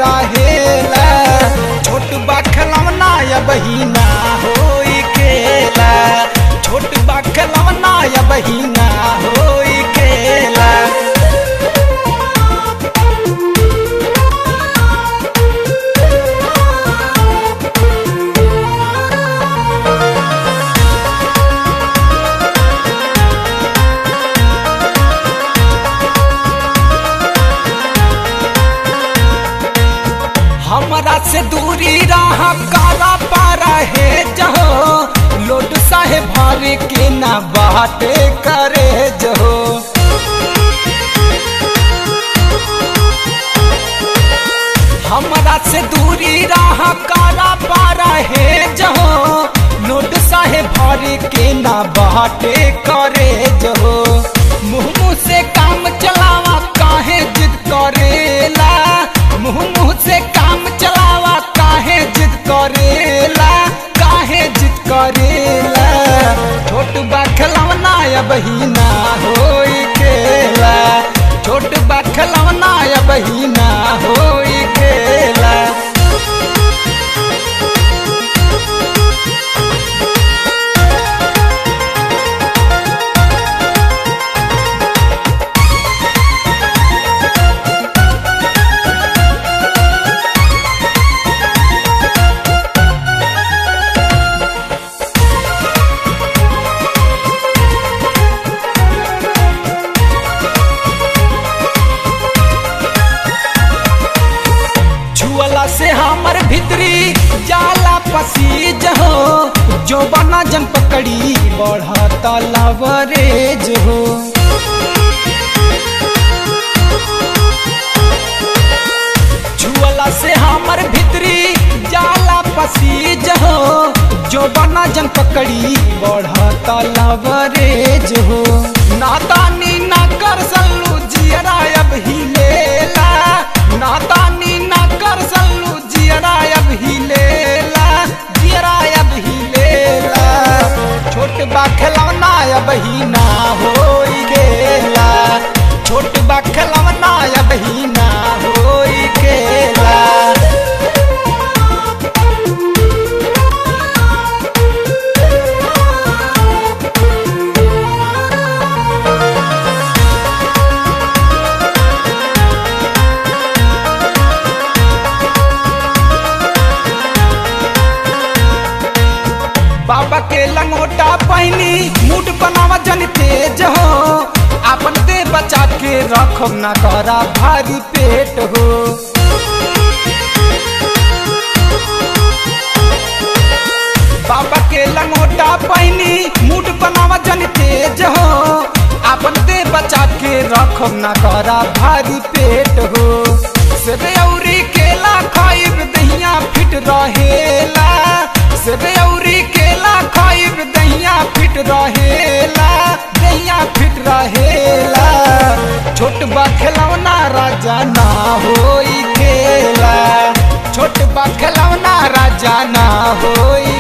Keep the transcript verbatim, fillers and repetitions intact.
रहेला। छोट बा खिलौना या बहिना होई खेला, छोट बा खिलौना या बहिना होई खेला। हमरा से दूरी रहा काला पारा है जहो, लोड साहे भारे के ना बाटे करे जहो। हमरा से दूरी रहा काला पारा है जहो, लोड साहे भारे के ना बाटे करे जहो। मुँह मुँह से काम चलावा काहे जिद करेला, मुँह मुँह से काम चलावा काहे जिद करेला, काहे जिद करेला। छोट बा खिलौना या बहिना होई खेला, छोट बा खिलौना या बहिना होई खेला। छुअला से हमर भितरी जाला पसीज हो, जो बना जन पकड़ी बढ़ता लवरेज हो। छुअला से हमर भितरी जाला पसीज हो, जो बना जन पकड़ी बढ़ता लवरेज हो। नादानी ना कर सल्लू जियरा अब ही लेला, नादानी ना कर सल्लू जियरा अब ही लेला, जियरा अब ही लेला। छोट बा खिलौना या बहिना होई खेला, छोट बा खिलौना या बहिना होई खेला। बाबा के लंगोटा पहनी मूड बनावा जन तेज हो, अपन दे बचा के रखो ना करा भारी पेट हो। बाबा के लंगोटा पहनी मूड बनावा जन तेज हो, अपन दे बचा के रखो ना करा भारी पेट हो। सेवरी केला खाइब दहिया फिट रहेला, सेवरी केला खाइब दहिया फिट रहेला, दहिया फिट रहेला। छोट बा खिलौना राजा ना होई खेला, छोट बा खिलौना राजा ना होई